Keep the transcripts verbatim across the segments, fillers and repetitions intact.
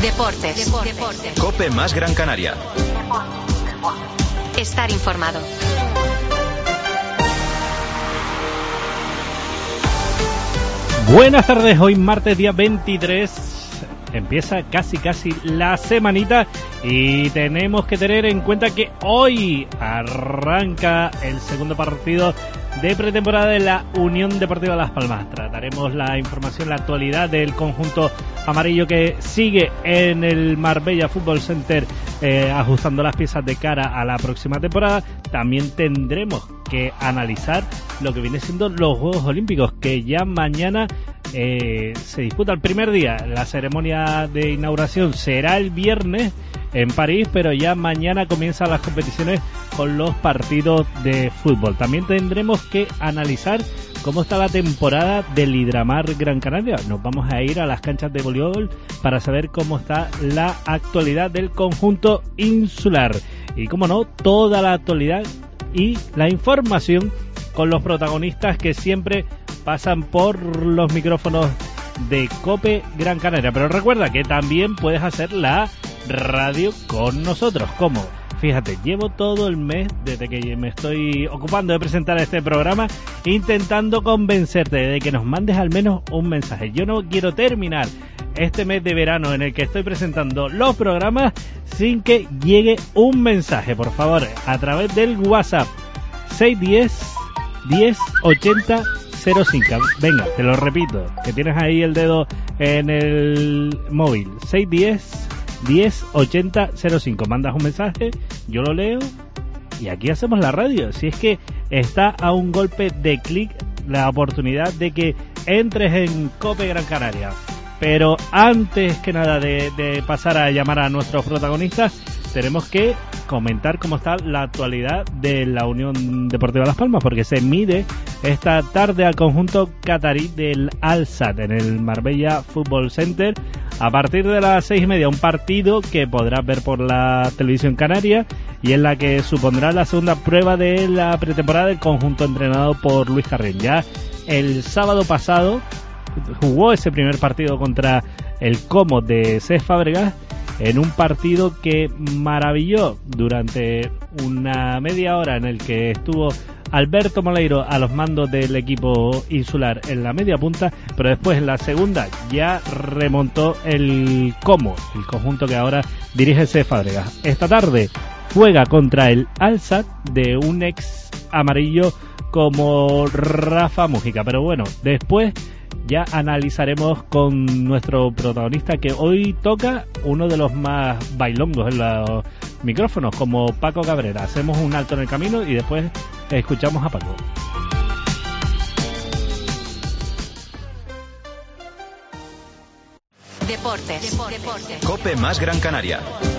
Deportes. Deportes. COPE más Gran Canaria. Estar informado. Buenas tardes, hoy martes día veintitrés. Empieza casi casi la semanita y tenemos que tener en cuenta que hoy arranca el segundo partido de pretemporada de la Unión Deportiva Las Palmas. Trataremos la información, la actualidad del conjunto amarillo que sigue en el Marbella Fútbol Center eh, ajustando las piezas de cara a la próxima temporada. También tendremos que analizar lo que viene siendo los Juegos Olímpicos, que ya mañana eh, se disputa el primer día. La ceremonia de inauguración será el viernes en París, pero ya mañana comienzan las competiciones con los partidos de fútbol. También tendremos que analizar cómo está la temporada del Hidramar Gran Canaria. Nos vamos a ir a las canchas de voleibol para saber cómo está la actualidad del conjunto insular. Y como no, toda la actualidad y la información con los protagonistas que siempre pasan por los micrófonos de COPE Gran Canaria. Pero recuerda que también puedes hacer la radio con nosotros. ¿Cómo? Fíjate, llevo todo el mes, desde que me estoy ocupando de presentar este programa, intentando convencerte de que nos mandes al menos un mensaje. Yo no quiero terminar este mes de verano en el que estoy presentando los programas sin que llegue un mensaje. Por favor, a través del WhatsApp seis uno cero, diez ochenta cero cinco. Venga, te lo repito, que tienes ahí el dedo en el móvil. seis uno cero, diez ochenta cero cinco. Mandas un mensaje, yo lo leo y aquí hacemos la radio. Si es que está a un golpe de clic la oportunidad de que entres en COPE Gran Canaria. Pero antes que nada de, de pasar a llamar a nuestros protagonistas, tenemos que comentar cómo está la actualidad de la Unión Deportiva Las Palmas, porque se mide esta tarde al conjunto catarí del Al-Sadd en el Marbella Fútbol Center a partir de las seis y media. Un partido que podrás ver por la televisión canaria y en la que supondrá la segunda prueba de la pretemporada del conjunto entrenado por Luis Carrión. Ya el sábado pasado jugó ese primer partido contra el Como de Cés Fábregas, en un partido que maravilló durante una media hora en el que estuvo Alberto Moleiro a los mandos del equipo insular en la media punta, pero después en la segunda ya remontó el Como, el conjunto que ahora dirige Cés Fábregas. Esta tarde juega contra el Al-Sadd de un ex amarillo como Rafa Mújica, pero bueno, después ya analizaremos con nuestro protagonista, que hoy toca uno de los más bailongos en los micrófonos, como Paco Cabrera. Hacemos un alto en el camino y después escuchamos a Paco. Deportes. Deportes. COPE más Gran Canaria.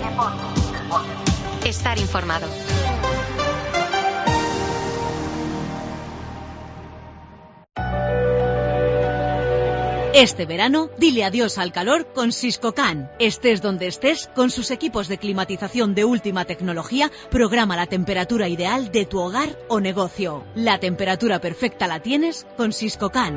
Estar informado. Este verano, dile adiós al calor con Siscocan. Estés donde estés, con sus equipos de climatización de última tecnología, programa la temperatura ideal de tu hogar o negocio. La temperatura perfecta la tienes con Siscocan.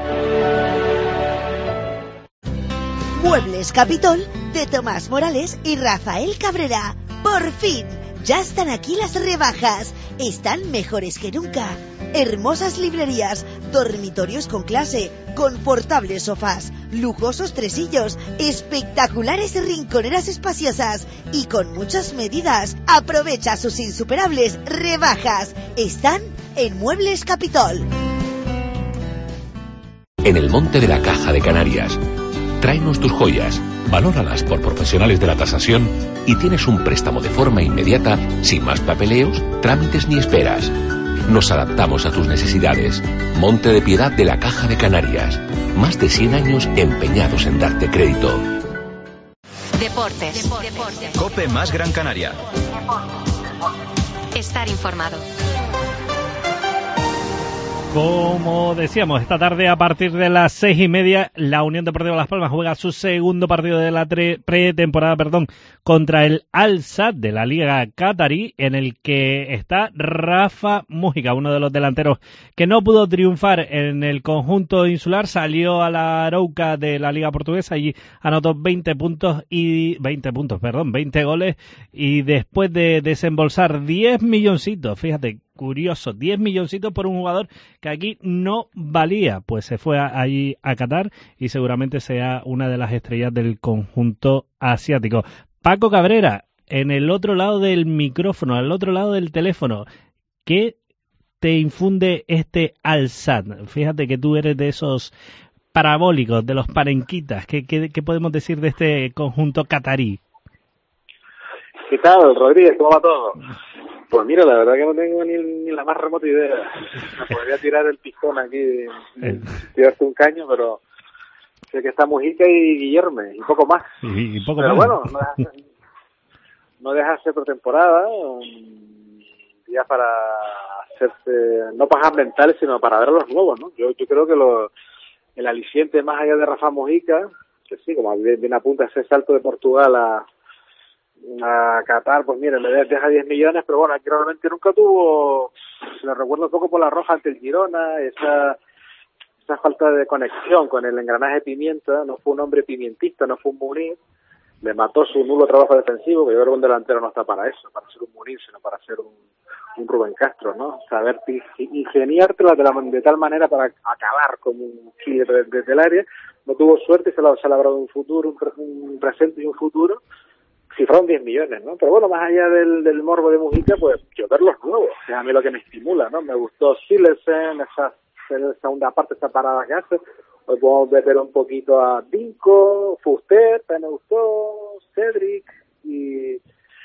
Muebles Capitol de Tomás Morales y Rafael Cabrera. Por fin, ya están aquí las rebajas. Están mejores que nunca. Hermosas librerías, dormitorios con clase, confortables sofás, lujosos tresillos, espectaculares rinconeras espaciosas y con muchas medidas. Aprovecha sus insuperables rebajas. Están en Muebles Capitol. En el Monte de la Caja de Canarias. Tráenos tus joyas, valóralas por profesionales de la tasación y tienes un préstamo de forma inmediata, sin más papeleos, trámites ni esperas. Nos adaptamos a tus necesidades. Monte de Piedad de la Caja de Canarias. Más de cien años empeñados en darte crédito. Deportes. Deportes. COPE más Gran Canaria. Estar informado. Como decíamos, esta tarde a partir de las seis y media, la Unión Deportiva Las Palmas juega su segundo partido de la tre- pretemporada, perdón, contra el Al-Sadd de la Liga Qatarí, en el que está Rafa Mújica, uno de los delanteros que no pudo triunfar en el conjunto insular, salió a la Arouca de la Liga Portuguesa y anotó veinte puntos y veinte puntos, perdón, veinte goles, y después de desembolsar diez milloncitos, fíjate, curioso, diez milloncitos por un jugador que aquí no valía, pues se fue a, allí a Qatar y seguramente sea una de las estrellas del conjunto asiático. Paco Cabrera, en el otro lado del micrófono, al otro lado del teléfono, ¿qué te infunde este Al-Sadd? Fíjate que tú eres de esos parabólicos, de los parenquitas. ¿Qué, qué, qué podemos decir de este conjunto catarí? ¿Qué tal, Rodríguez? ¿Cómo va todo? Pues mira, la verdad que no tengo ni, ni la más remota idea. Me podría tirar el pistón aquí, el... tirarte un caño, pero sé que está Mujica y Guillerme, y poco más. Y, y poco pero más. bueno, no deja, no deja de ser pretemporada, un día para hacerse, no pajas mentales, sino para ver a los nuevos, ¿no? Yo, yo creo que lo, el aliciente más allá de Rafa Mujica, que sí, como bien, bien apunta ese salto de Portugal a a Qatar, pues mire, le deja diez millones, pero bueno, aquí realmente nunca tuvo, se le recuerdo un poco por la roja ante el Girona, esa esa falta de conexión con el engranaje Pimienta, no fue un hombre pimientista, no fue un Munir, le mató su nulo trabajo defensivo, que yo creo que un delantero no está para eso, para ser un Munir, sino para ser un, un Rubén Castro, ¿no? Saber ingeniártela de, la, de tal manera para acabar como un killer desde de, el área, no tuvo suerte y se le ha labrado un futuro, un, un presente y un futuro, cifraron diez millones, ¿no? Pero bueno, más allá del, del morbo de Mujica, pues yo ver los nuevos, es a mí lo que me estimula, ¿no? Me gustó Silesen, esa, esa segunda parte, esa parada que hace. Hoy podemos ver un poquito a Dinko, Fuster, también me gustó, Cedric y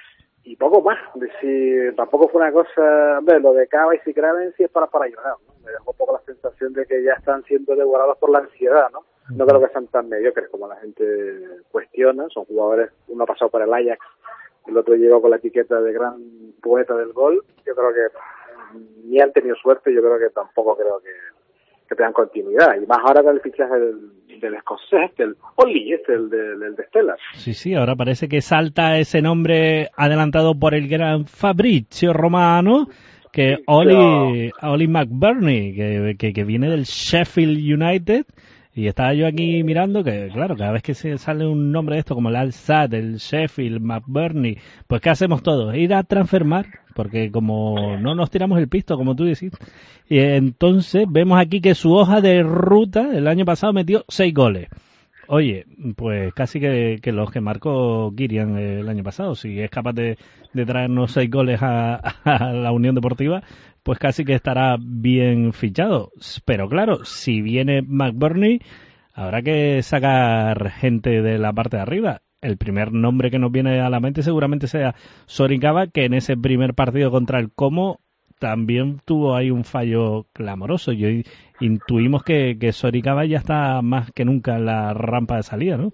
y poco más. Es decir, tampoco fue una cosa, hombre, lo de Cava y Sikraven sí es para, para llorar, ¿no? Me dejó un poco la sensación de que ya están siendo devorados por la ansiedad, ¿no? No creo que sean tan mediocres como la gente cuestiona, son jugadores, uno ha pasado por el Ajax, el otro llegó con la etiqueta de gran poeta del gol, yo creo que ni han tenido suerte, yo creo que tampoco creo que, que tengan continuidad, y más ahora con el fichaje del, del escocés, del Oli, este, el de, del de Stella. Sí, sí, ahora parece que salta ese nombre adelantado por el gran Fabrizio Romano, que sí, Oli, pero... Oli McBurney, que, que, que viene del Sheffield United. Y estaba yo aquí mirando que, claro, cada vez que se sale un nombre de esto, como el Al-Sadd, el Sheffield, McBurney, pues ¿qué hacemos todos? Ir a transfermar, porque como no nos tiramos el pisto, como tú decís, y entonces vemos aquí que su hoja de ruta el año pasado metió seis goles. Oye, pues casi que, que los que marcó Kirian el año pasado, si es capaz de, de traernos seis goles a, a la Unión Deportiva, pues casi que estará bien fichado. Pero claro, si viene McBurney, habrá que sacar gente de la parte de arriba. El primer nombre que nos viene a la mente seguramente sea Soricaba, que en ese primer partido contra el Como también tuvo ahí un fallo clamoroso. Yo intuimos que, que Soricaba ya está más que nunca en la rampa de salida, ¿no?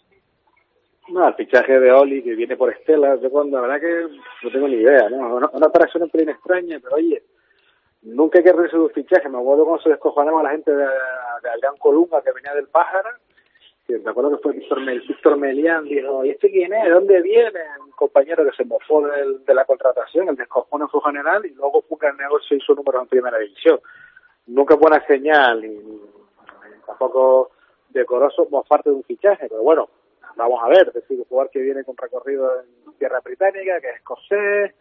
No, el fichaje de Oli que viene por Estela, yo cuando, la verdad que no tengo ni idea, ¿no? Una, una operación un pelín extraña, pero oye, nunca hay que reírse de un fichaje. Me acuerdo cuando se descojonaba la gente de, de Adrián Colunga, que venía del Pájara, que me acuerdo que fue Víctor, Mel, Víctor Melián, dijo, ¿y este quién es? ¿De dónde viene? Un compañero que se mofó del, de la contratación, el descojón fue general, y luego fue que el negocio hizo números en primera división. Nunca buena señal, y, y tampoco decoroso como parte de un fichaje, pero bueno, vamos a ver, es decir, un jugador que viene con recorrido en tierra británica, que es escocés,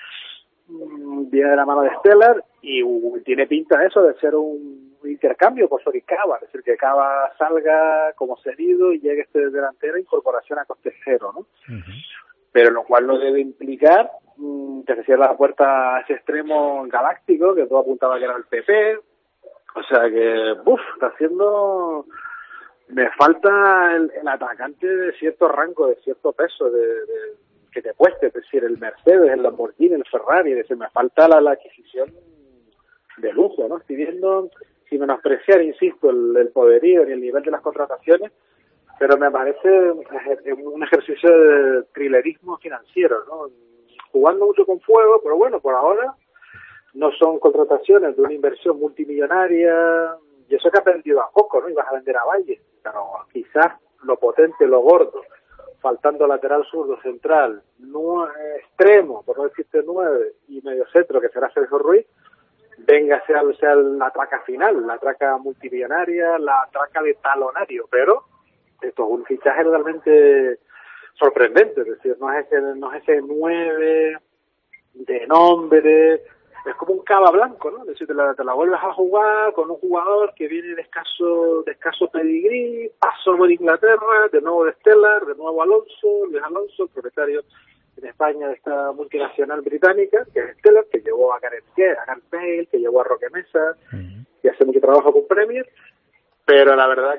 viene de la mano de Stellar y uh, tiene pinta de eso, de ser un intercambio con Soricaba, es decir, que Cava salga como cedido y llegue este delantero, incorporación a coste cero, ¿no? Uh-huh. Pero lo cual no debe implicar um, que se cierre la puerta a ese extremo galáctico, que todo apuntaba que era el P P, o sea que, uff, está haciendo... Me falta el, el atacante de cierto rango, de cierto peso, de, de que te cueste, es decir, el Mercedes, el Lamborghini, el Ferrari, es decir, me falta la, la adquisición de lujo, ¿no? Estoy viendo, sin menospreciar, insisto, el, el poderío y el nivel de las contrataciones, pero me parece un ejercicio de thrillerismo financiero, ¿no? Jugando mucho con fuego, pero bueno, por ahora no son contrataciones de una inversión multimillonaria, y eso que ha aprendido a poco, ¿no? Y vas a vender a Valle, pero quizás lo potente, lo gordo, faltando lateral zurdo, central, nueve, extremo, por no decirte nueve, y medio centro, que será Sergio Ruiz, venga, sea, sea la traca final, la traca multimillonaria, la traca de talonario, pero esto es un fichaje realmente sorprendente, es decir, no es ese, no es ese nueve de nombre, es como un cava blanco, ¿no? Es decir, te la, te la vuelves a jugar con un jugador que viene de escaso, de escaso pedigrí, pasó por Inglaterra, de nuevo de Stellar, de nuevo Alonso, Luis Alonso, propietario en España de esta multinacional británica, que es Stellar, que llevó a Gareth Bale, que llevó a Roque Mesa, uh-huh. y hace mucho trabajo con Premier, pero la verdad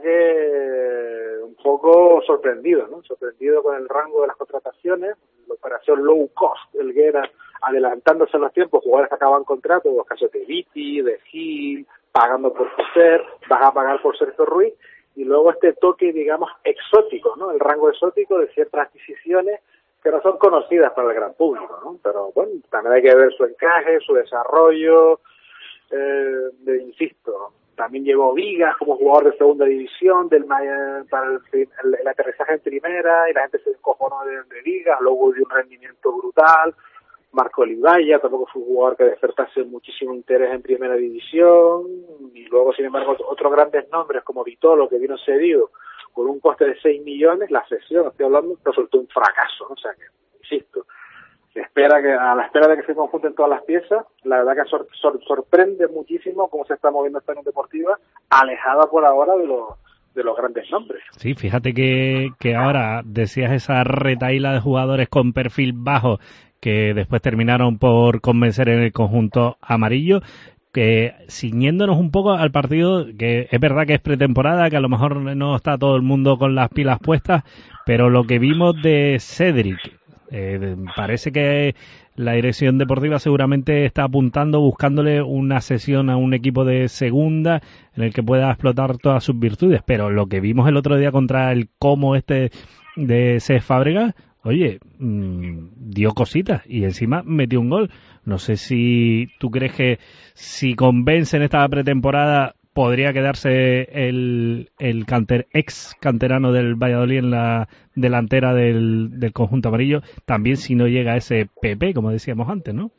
que un poco sorprendido, ¿no? Sorprendido con el rango de las contrataciones, la operación low cost, el que era adelantándose en los tiempos, jugadores que acaban contrato, los casos de Viti, de Gil, pagando por Fuster, vas a pagar por Sergio Ruiz, y luego este toque, digamos, exótico, ¿no? El rango exótico de ciertas adquisiciones que no son conocidas para el gran público, ¿no? Pero bueno, también hay que ver su encaje, su desarrollo, eh, de, insisto, también llevó Vigas como jugador de segunda división del para el, el, el aterrizaje en primera, y la gente se descojonó de, de Vigas, luego dio un rendimiento brutal. Marco Olivaya tampoco fue un jugador que despertase muchísimo interés en primera división, y luego, sin embargo, otros grandes nombres como Vitolo, que vino cedido con un coste de seis millones, la cesión, estoy hablando, resultó un fracaso, ¿no? O sea que, insisto, se espera que, a la espera de que se conjunten todas las piezas, la verdad que sor, sor, sorprende muchísimo cómo se está moviendo esta Unión Deportiva, alejada por ahora de los de los grandes nombres. Sí, fíjate que, que ahora decías esa retaíla de jugadores con perfil bajo que después terminaron por convencer en el conjunto amarillo, que ciñéndonos un poco al partido, que es verdad que es pretemporada, que a lo mejor no está todo el mundo con las pilas puestas, pero lo que vimos de Cedric, eh, parece que la dirección deportiva seguramente está apuntando, buscándole una sesión a un equipo de segunda en el que pueda explotar todas sus virtudes, pero lo que vimos el otro día contra el Como este de Cés Fábregas, oye, mmm, dio cositas y encima metió un gol. No sé si tú crees que si convence en esta pretemporada podría quedarse el, el canter, ex canterano del Valladolid en la delantera del, del conjunto amarillo, también si no llega ese P P, como decíamos antes, ¿no?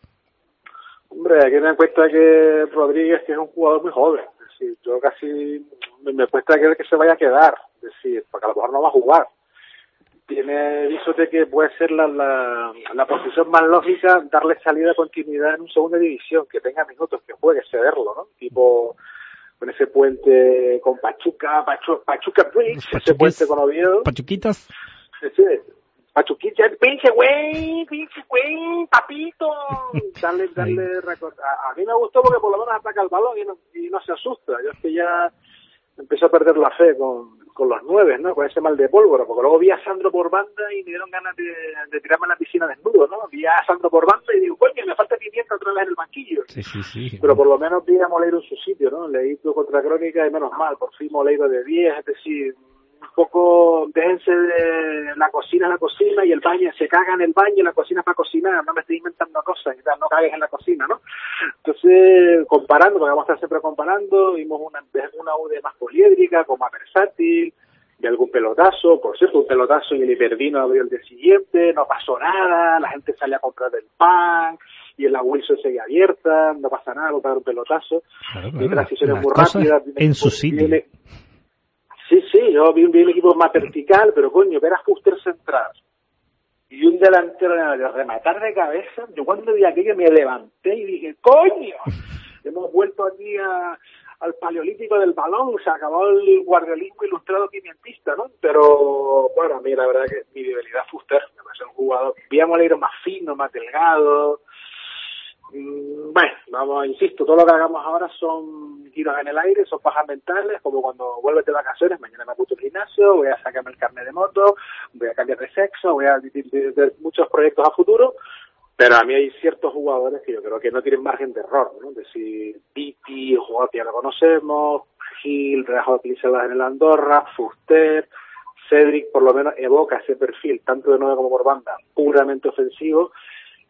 Hombre, hay que tener en cuenta que Rodríguez, que es un jugador muy joven, es decir, yo casi me, me cuesta creer que se vaya a quedar, es decir, porque a lo mejor no va a jugar. Tiene viso de que puede ser la, la, la posición más lógica, darle salida de continuidad en una segunda división, que tenga minutos, que juegue, cederlo, ¿no? Tipo, con ese puente con Pachuca, Pachu, Pachuca Bridge, ese puente con Oviedo. Pachuquitas. Sí, Pachuquita, pinche güey, pinche güey, papito. Darle, darle record... a, a mí me gustó porque por lo menos ataca el balón y no, y no se asusta. Yo es que ya empecé a perder la fe con, con los nueve, ¿no? Con ese mal de pólvora, porque luego vi a Sandro por banda y me dieron ganas de, de tirarme en la piscina desnudo, ¿no? Vi a Sandro por banda y digo, coño, me falta pimienta otra vez en el banquillo. Sí, sí, sí. Pero por lo menos vi a Moleiro en su sitio, ¿no? Leí tu contra Crónica y menos mal, por fin Moleiro de diez, es decir, un poco, déjense de la cocina a la cocina y el baño, se caga en el baño y la cocina para cocinar, no me estoy inventando cosas y tal, no cagues en la cocina, ¿no? Entonces, comparando, porque vamos a estar siempre comparando, vimos una, una U D más poliédrica, con más versátil, y algún pelotazo, por cierto, un pelotazo y el Hiperdino abrió el día siguiente, no pasó nada, la gente salía a comprar el pan, y la Wilson seguía abierta, no pasa nada, comprar un pelotazo, claro, y claro, transiciones las muy cosas rápidas. En su sitio. Viene, sí, sí, yo vi, vi un equipo más vertical, pero coño, ver a Fuster central y un delantero de rematar de cabeza, yo cuando vi aquello me levanté y dije, coño, hemos vuelto aquí a, al paleolítico del balón, se acabó el guardiolismo ilustrado pimientista, ¿no? Pero, bueno, a mí la verdad que mi debilidad Fuster, me parece un jugador, veíamos a ir más fino, más delgado. Bueno, vamos, insisto, todo lo que hagamos ahora son tiros en el aire, son pajas mentales, como cuando vuelves de vacaciones, mañana me apunto al gimnasio, voy a sacarme el carnet de moto, voy a cambiar de sexo, voy a tener muchos proyectos a futuro, pero a mí hay ciertos jugadores que yo creo que no tienen margen de error, ¿no? Es decir, Viti, jugador que ya lo conocemos, Gil, dejado de utilizarlas en el Andorra, Fuster, Cedric por lo menos evoca ese perfil, tanto de nueve como por banda, puramente ofensivo.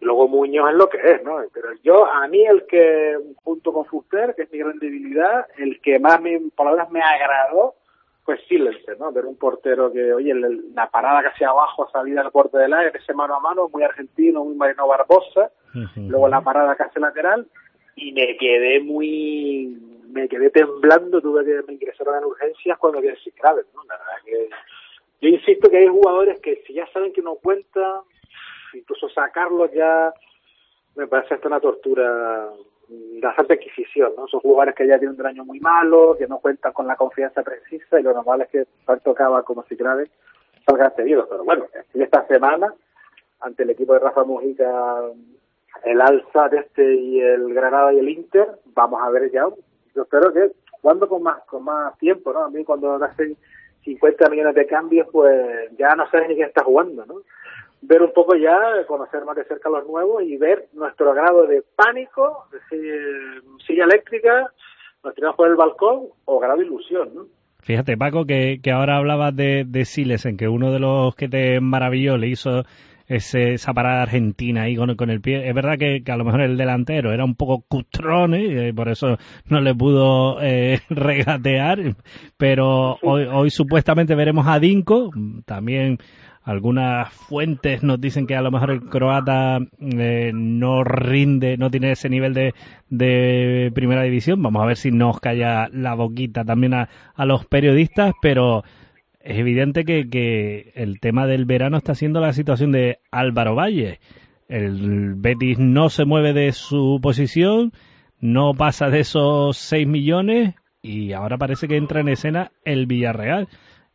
Luego Muñoz es lo que es, ¿no? Pero yo, a mí el que, junto con Fuster, que es mi gran debilidad, el que más, me, por lo menos me agradó, fue Silence, ¿no? Ver un portero que, oye, el, la parada casi abajo, salida al borde del área, ese mano a mano, muy argentino, muy Mariano Barbosa, uh-huh. Luego la parada casi lateral, y me quedé muy, me quedé temblando, tuve que me ingresaron en urgencias cuando vi ese grave, ¿no? La verdad que, yo insisto que hay jugadores que si ya saben que no cuentan, incluso sacarlos ya me parece hasta una tortura, bastante adquisición, ¿no? Son jugadores que ya tienen un año muy malo, que no cuentan con la confianza precisa, y lo normal es que tanto Cava como Ciclave salgan cedidos. Pero bueno, esta semana, ante el equipo de Rafa Mujica, el Alza de este y el Granada y el Inter, vamos a ver ya, yo espero que jugando con más con más tiempo, ¿no? A mí cuando hacen cincuenta millones de cambios, pues ya no sabes ni quién está jugando, ¿no? Ver un poco ya, conocer más de cerca a los nuevos y ver nuestro grado de pánico, es decir, silla eléctrica, nos tiramos por el balcón o grado de ilusión, ¿no? Fíjate, Paco, que, que ahora hablabas de, de Siles, en que uno de los que te maravilló le hizo ese, esa parada argentina ahí con, con el pie. Es verdad que, que a lo mejor el delantero era un poco cutrón, ¿eh? Y por eso no le pudo eh, regatear, pero sí. hoy, hoy supuestamente veremos a Dinko, también. Algunas fuentes nos dicen que a lo mejor el croata eh, no rinde, no tiene ese nivel de, de primera división. Vamos a ver si nos calla la boquita también a, a los periodistas, pero es evidente que, que el tema del verano está siendo la situación de Álvaro Valle. El Betis no se mueve de su posición, no pasa de esos seis millones y ahora parece que entra en escena el Villarreal.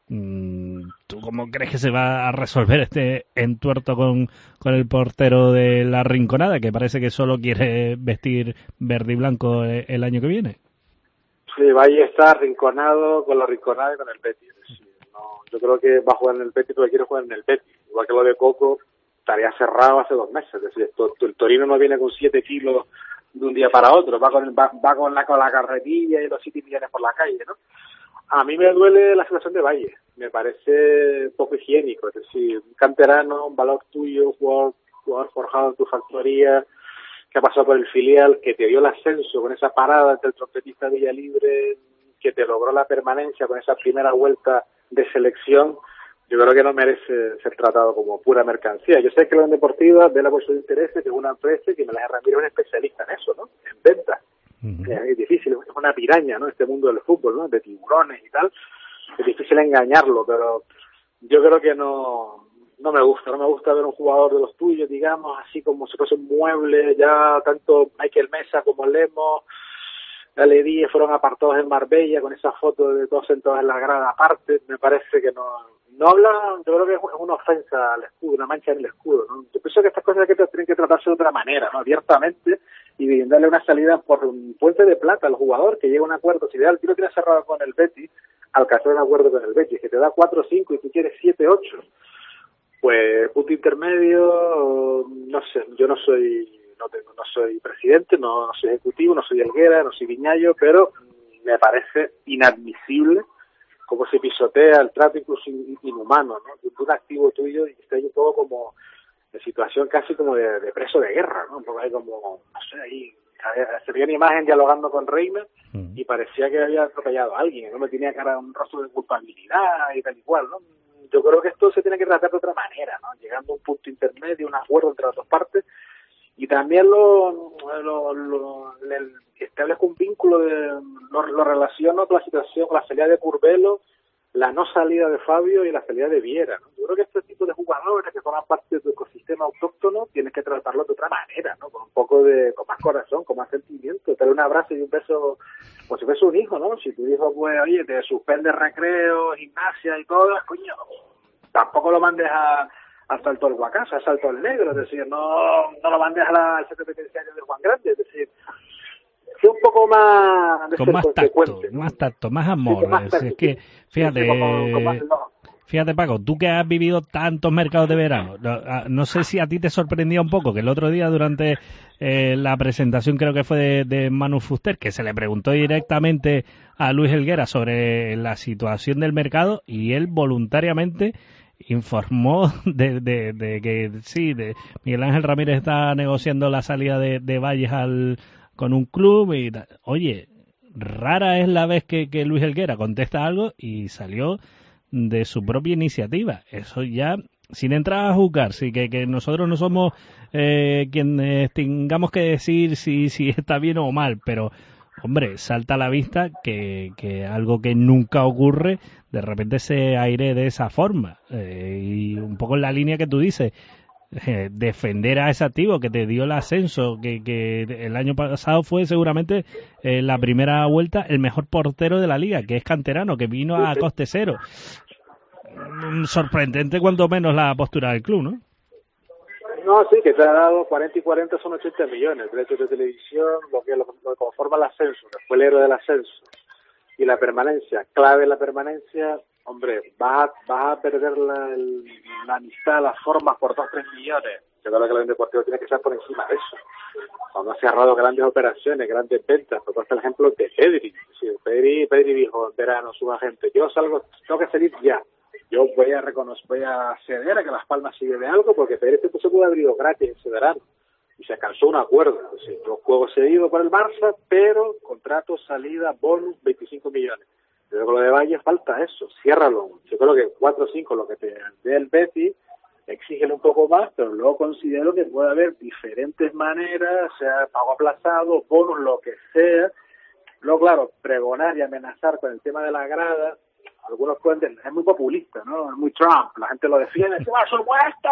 ¿Tú cómo crees que se va a resolver este entuerto con, con el portero de la Rinconada, que parece que solo quiere vestir verde y blanco el año que viene? Sí, Valle está arrinconado con la Rinconada y con el Betis. Es decir, no, yo creo que va a jugar en el Betis porque quiere jugar en el Betis. Igual que lo de Coco, estaría cerrado hace dos meses. Es decir, el Torino no viene con siete kilos de un día para otro, va con, el, va, va con, la, con la carretilla y los siete millones por la calle, ¿no? A mí me duele la situación de Valle, me parece poco higiénico, es decir, un canterano, un valor tuyo, un jugador, jugador forjado en tu factoría, que ha pasado por el filial, que te dio el ascenso con esa parada ante el trompetista Villalibre, que te logró la permanencia con esa primera vuelta de selección. Yo creo que no merece ser tratado como pura mercancía. Yo sé que la Deportiva ve la bolsa de intereses, que es una empresa que me la Ramírez es un especialista en eso, ¿no? En ventas. Uh-huh. Es difícil, es una piraña, ¿no? Este mundo del fútbol, ¿no? De tiburones y tal. Es difícil engañarlo, pero yo creo que no no me gusta. No me gusta ver un jugador de los tuyos, digamos, así como si fuese un mueble. Ya tanto Michael Mesa como Lemos, Aledí fueron apartados en Marbella con esa foto de todos sentados en la grada aparte. Me parece que no no habla, yo creo que es una ofensa al escudo, una mancha en el escudo, ¿no? Yo pienso que estas cosas hay que tienen que tratarse de otra manera, ¿no? Abiertamente, y darle una salida por un puente de plata al jugador, que llegue a un acuerdo. Si el tiro tiene cerrado con el Betis, alcanzar un acuerdo con el Betis, que te da cuatro o cinco y tú quieres siete ocho, pues punto intermedio, no sé, yo no soy no tengo no soy presidente, no, no soy ejecutivo, no soy Helguera, no soy Viñallo, pero me parece inadmisible cómo se pisotea el trato incluso inhumano, ¿no? De un activo tuyo y está ahí un poco como de situación casi como de, de preso de guerra, ¿no? Un poco ahí como, no sé, ahí se veía una imagen dialogando con Reina y parecía que había atropellado a alguien, no me tenía cara un rostro de culpabilidad y tal y cual, ¿no? Yo creo que esto se tiene que tratar de otra manera, ¿no? Llegando a un punto intermedio, un acuerdo entre las dos partes, y también lo, lo, lo el, establezco un vínculo, de lo, lo relaciono con la situación, con la salida de Curvelo, la no salida de Fabio y la salida de Viera, ¿no? Yo creo que este tipo de jugadores que forman parte de tu ecosistema autóctono tienes que tratarlo de otra manera, ¿no? Con un poco de, con más corazón, con más sentimiento, darle un abrazo y un beso, como si fuese un hijo, ¿no? Si tu hijo, pues, oye, te suspende recreo, gimnasia y todo, coño, tampoco lo mandes a al salto al Guacasa, al salto al negro, es decir, no, no lo mandes a la, al centro penitenciario de Juan Grande, es decir, fue un poco más... Con más tacto, ¿no? más tacto, más amor. Sí, más es, es que, fíjate, sí, como, como más, no. fíjate Paco, tú que has vivido tantos mercados de verano, no, no sé si a ti te sorprendía un poco que el otro día durante eh, la presentación, creo que fue de, de Manu Fuster, que se le preguntó directamente a Luis Helguera sobre la situación del mercado y él voluntariamente informó de, de, de que sí, de Miguel Ángel Ramírez está negociando la salida de, de Valles al, con un club y oye, rara es la vez que, que Luis Helguera contesta algo y salió de su propia iniciativa. Eso ya, sin entrar a juzgar, sí, que, que nosotros no somos eh, quienes tengamos que decir si, si está bien o mal, pero hombre, salta a la vista que, que algo que nunca ocurre, de repente se aire de esa forma. Eh, y un poco en la línea que tú dices, eh, defender a ese activo que te dio el ascenso, que, que el año pasado fue seguramente eh, la primera vuelta el mejor portero de la liga, que es canterano, que vino a coste cero. Mm, sorprendente cuanto menos la postura del club, ¿no? No, sí, que te ha dado cuarenta y cuarenta son ochenta millones, derechos de televisión, lo que, lo, lo que conforma el ascenso, después el héroe del ascenso y la permanencia, clave la permanencia, hombre, vas a, vas a perder la, el, la amistad, las formas por dos, tres millones. Yo creo que el deportivo tiene que estar por encima de eso. Cuando ha cerrado grandes operaciones, grandes ventas, por el ejemplo de Pedri, sí, Pedri, Pedri dijo en verano su agente, yo salgo, tengo que salir ya. Yo voy a reconocer, voy a ceder a que Las Palmas sigue de algo porque Pérez se pudo haber ido gratis ese verano y se alcanzó un acuerdo. Es decir, yo juego cedido para el Barça, pero contrato, salida, bonus, veinticinco millones. Pero con lo de Valle falta eso, ciérralo. Yo creo que cuatro o cinco lo que te dé el Betis, exígele un poco más, pero luego considero que puede haber diferentes maneras, sea pago aplazado, bonus, lo que sea. Luego, claro, pregonar y amenazar con el tema de la grada, algunos pueden, es muy populista, ¿no? Es muy Trump, la gente lo defiende, ¡por supuesto!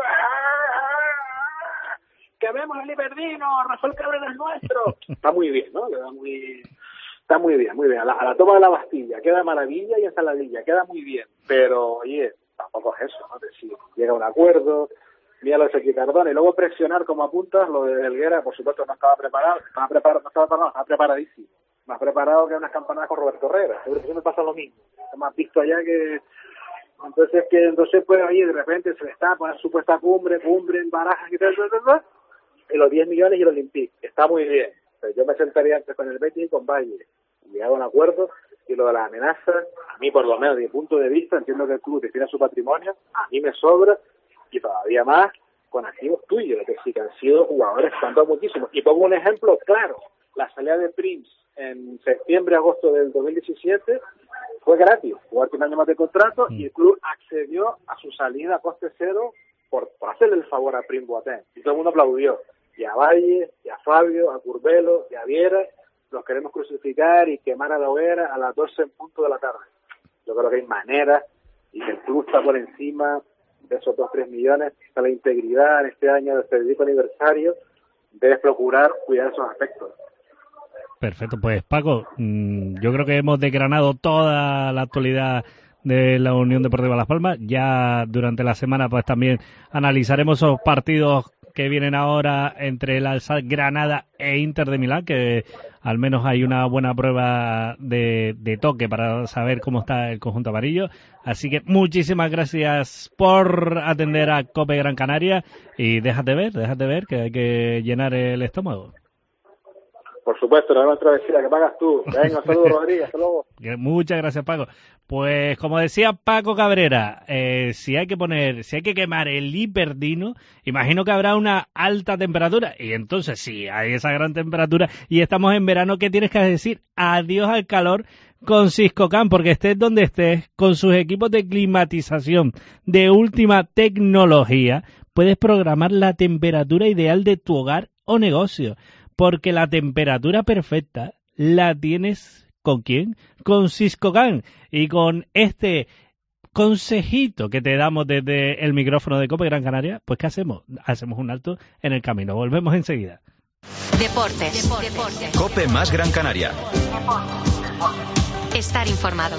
¡Que vemos el Iberdino! ¡Rafael Cabrera es nuestro! Está muy bien, ¿no? Queda muy, está muy bien, muy bien. A la, a la toma de la Bastilla, queda maravilla y en Saladilla, queda muy bien. Pero, oye, tampoco es eso, ¿no? Es decir, llega a un acuerdo, mira lo de Sergio Cardona, y luego presionar como apuntas, lo de Helguera, por supuesto, no estaba preparado, estaba preparado, no estaba preparado, estaba preparadísimo. Más preparado que unas campanadas con Roberto Herrera. Seguro que siempre pasa lo mismo. Hemos visto allá que entonces que entonces pues ahí de repente se le está por la supuesta cumbre, cumbre en Barajas y tal, tal, tal, tal, y los diez millones y el Olympique. Está muy bien. Pero yo me sentaría antes con el Betis y con Valle. Y hago un acuerdo y lo de las amenazas, a mí por lo menos desde mi punto de vista, entiendo que el club define su patrimonio, a mí me sobra y todavía más con activos tuyos, que sí que han sido jugadores que han dado muchísimo. Y pongo un ejemplo claro, la salida de Prince en septiembre, agosto del dos mil diecisiete fue gratis, jugarte un año más de contrato y el club accedió a su salida a coste cero por, por hacerle el favor a Prim Boateng y todo el mundo aplaudió, y a Valle, y a Fabio, a Curbelo, y a Viera los queremos crucificar y quemar a la hoguera a las doce en punto de la tarde. Yo creo que hay maneras y que el club está por encima de esos dos, tres millones, está la integridad en este año de este aniversario, debes procurar cuidar esos aspectos. Perfecto, pues Paco, yo creo que hemos desgranado toda la actualidad de la Unión Deportiva Las Palmas. Ya durante la semana pues también analizaremos esos partidos que vienen ahora entre el Al-Sadd Granada e Inter de Milán, que al menos hay una buena prueba de, de toque para saber cómo está el conjunto amarillo. Así que muchísimas gracias por atender a COPE Gran Canaria y déjate ver, déjate ver que hay que llenar el estómago. Por supuesto, nos vemos en travesía, que pagas tú. Venga, saludos, Rodríguez, hasta luego. Muchas gracias, Paco. Pues como decía Paco Cabrera, eh, si hay que poner, si hay que quemar el Iberdino, imagino que habrá una alta temperatura. Y entonces, si hay esa gran temperatura y estamos en verano, ¿qué tienes que decir? Adiós al calor con Siscocan, porque estés donde estés, con sus equipos de climatización de última tecnología, puedes programar la temperatura ideal de tu hogar o negocio. Porque la temperatura perfecta la tienes, ¿con quién? Con Siscocan. Y con este consejito que te damos desde el micrófono de COPE Gran Canaria, pues ¿qué hacemos? Hacemos un alto en el camino. Volvemos enseguida. Deportes. Deportes. COPE más Gran Canaria. Estar informado.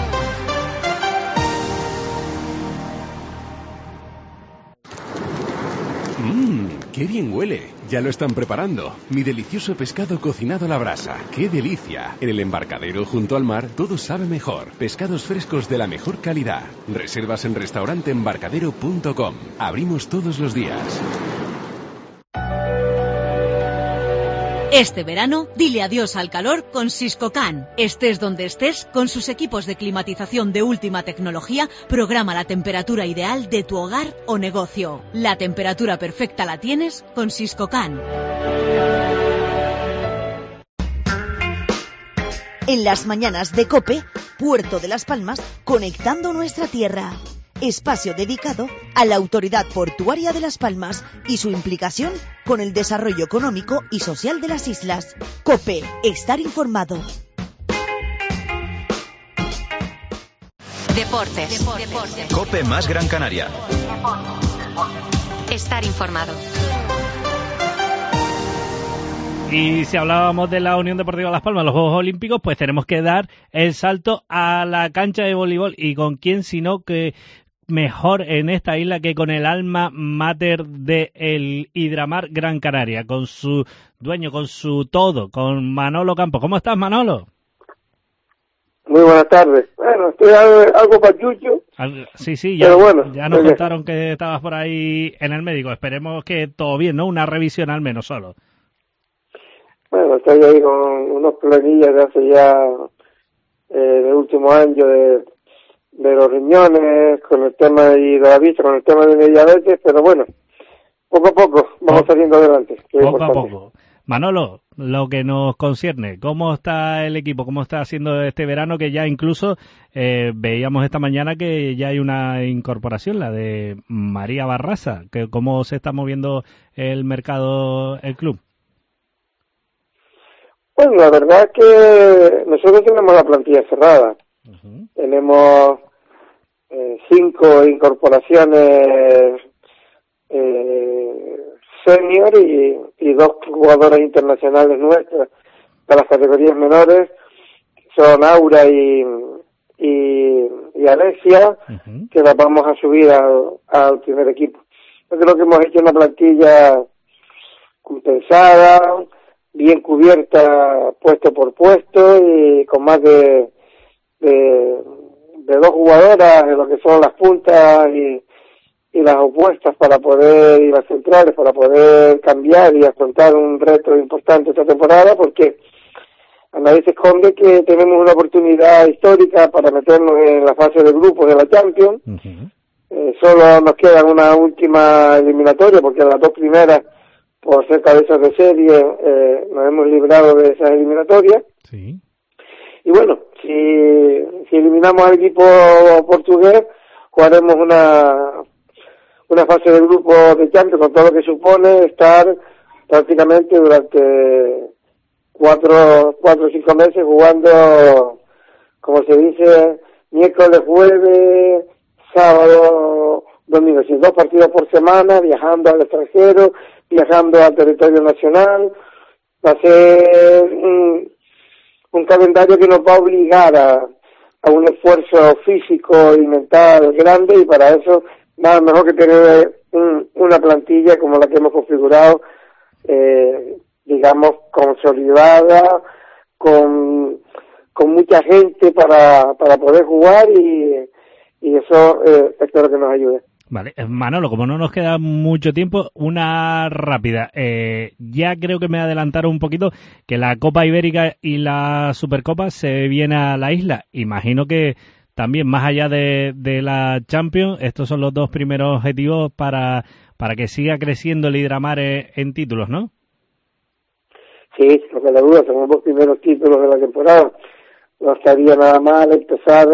Mmm, qué bien huele. Ya lo están preparando. Mi delicioso pescado cocinado a la brasa. ¡Qué delicia! En el embarcadero junto al mar todo sabe mejor. Pescados frescos de la mejor calidad. Reservas en restaurante embarcadero punto com. Abrimos todos los días. Este verano, dile adiós al calor con Siscocan. Estés donde estés, con sus equipos de climatización de última tecnología, programa la temperatura ideal de tu hogar o negocio. La temperatura perfecta la tienes con Siscocan. En las mañanas de COPE, Puerto de Las Palmas, conectando nuestra tierra. Espacio dedicado a la Autoridad Portuaria de Las Palmas y su implicación con el desarrollo económico y social de las islas. COPE, estar informado. Deportes. Deportes. COPE más Gran Canaria. Estar informado. Y si hablábamos de la Unión Deportiva Las Palmas, los Juegos Olímpicos, pues tenemos que dar el salto a la cancha de voleibol. ¿Y con quién sino que mejor en esta isla que con el alma mater del Hidramar Gran Canaria, con su dueño, con su todo, con Manolo Campos? ¿Cómo estás, Manolo? Muy buenas tardes. Bueno, estoy algo pachucho. Sí, sí, ya, bueno, ya nos oye. contaron que estabas por ahí en el médico. Esperemos que todo bien, ¿no? Una revisión al menos solo. Bueno, estoy ahí con unos problemillas de hace ya eh, el último año de, de los riñones, con el tema y de la vista, con el tema de la diabetes, pero bueno, poco a poco vamos poco, saliendo adelante. Que poco a poco. Manolo, lo que nos concierne, ¿cómo está el equipo? ¿Cómo está haciendo este verano? Que ya incluso eh, veíamos esta mañana que ya hay una incorporación, la de María Barraza. Que ¿Cómo se está moviendo el mercado, el club? Bueno, la verdad es que nosotros tenemos la plantilla cerrada. Uh-huh. Tenemos eh, cinco incorporaciones eh, senior y, y dos jugadoras internacionales nuestras para las categorías menores, son Aura y, y, y Alexia, uh-huh. que las vamos a subir al, al primer equipo. Yo creo que hemos hecho una plantilla compensada, bien cubierta puesto por puesto y con más de, de, de dos jugadoras en lo que son las puntas y, y las opuestas para poder, y las centrales para poder cambiar y afrontar un reto importante esta temporada, porque a nadie se esconde que tenemos una oportunidad histórica para meternos en la fase de grupos de la Champions. Uh-huh. Eh, solo nos queda una última eliminatoria porque las dos primeras, por ser cabezas de serie, eh, nos hemos librado de esas eliminatorias. Sí. Y bueno, si, si eliminamos al equipo portugués, jugaremos una una fase de grupo de Champions con todo lo que supone estar prácticamente durante cuatro, cuatro o cinco meses jugando, como se dice, miércoles, jueves, sábado, domingo, es decir, dos partidos por semana, viajando al extranjero, viajando al territorio nacional. Va a ser un, un calendario que nos va a obligar a, a un esfuerzo físico y mental grande, y para eso nada mejor que tener un, una plantilla como la que hemos configurado, eh, digamos, consolidada, con, con mucha gente para, para poder jugar, y, y eso eh, espero que nos ayude. Vale, Manolo, como no nos queda mucho tiempo, una rápida. Eh, ya creo que me adelantaron un poquito que la Copa Ibérica y la Supercopa se viene a la isla. Imagino que también, más allá de, de la Champions, estos son los dos primeros objetivos para, para que siga creciendo el Hidramar en títulos, ¿no? Sí, no me la duda, son los dos primeros títulos de la temporada. No estaría nada mal empezar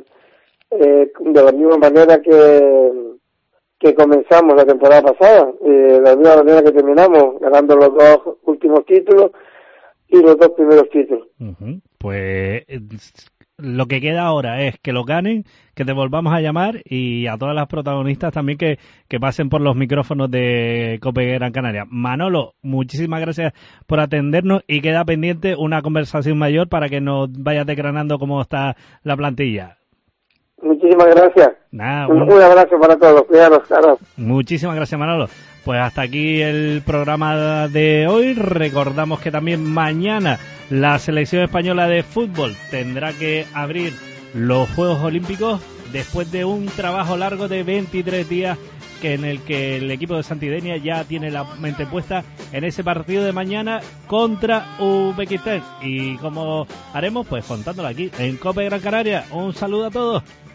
eh, de la misma manera que que comenzamos la temporada pasada, eh, de la misma manera que terminamos, ganando los dos últimos títulos y los dos primeros títulos. Uh-huh. Pues lo que queda ahora es que lo ganen, que te volvamos a llamar, y a todas las protagonistas también que, que pasen por los micrófonos de COPE Gran Canaria. Manolo, muchísimas gracias por atendernos, y queda pendiente una conversación mayor para que nos vayas desgranando cómo está la plantilla. Muchísimas gracias. Nada, un, un... un abrazo para todos. Cuidaros, claro. Muchísimas gracias, Manolo. Pues hasta aquí el programa de hoy. Recordamos que también mañana la selección española de fútbol tendrá que abrir los Juegos Olímpicos después de un trabajo largo de veintitrés días que en el que el equipo de Santidenia ya tiene la mente puesta en ese partido de mañana contra Uzbekistán. Y como haremos, pues contándolo aquí en COPE Gran Canaria. Un saludo a todos.